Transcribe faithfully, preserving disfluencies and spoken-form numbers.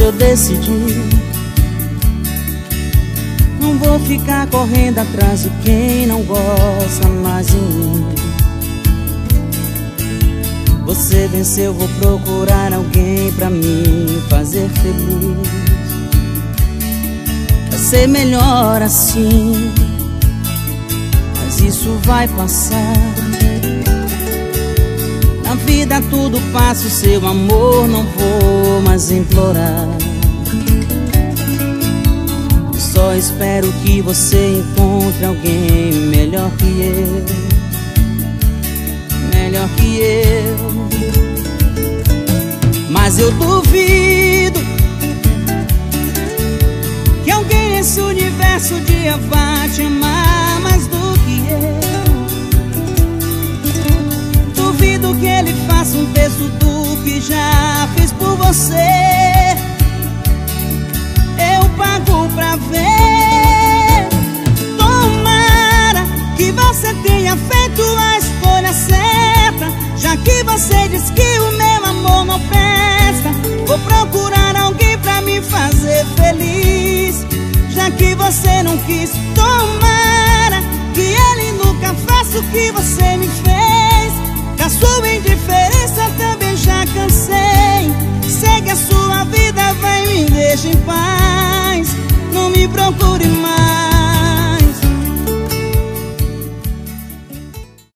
eu decidi, não vou ficar correndo atrás de quem não gosta mais de mim. Você venceu, vou procurar alguém pra me fazer feliz. Vai ser melhor assim, mas isso vai passar. Na vida tudo passa, o seu amor não vou mais implorar. Só espero que você encontre alguém melhor que eu, melhor que eu. Mas eu duvido que alguém nesse universo um dia vá te amar mais do que eu. Duvido que ele faça um terço do que já fiz por você. Eu pago pra ver. Tomara que você tenha feito a escolha certa, já que você diz que o meu amor não presta. Vou procurar alguém pra me fazer feliz, já que você não quis. Tomara que ele nunca faça o que você me fez. Da sua indiferença também já cansei. Segue a sua vida, vai, me deixa em paz.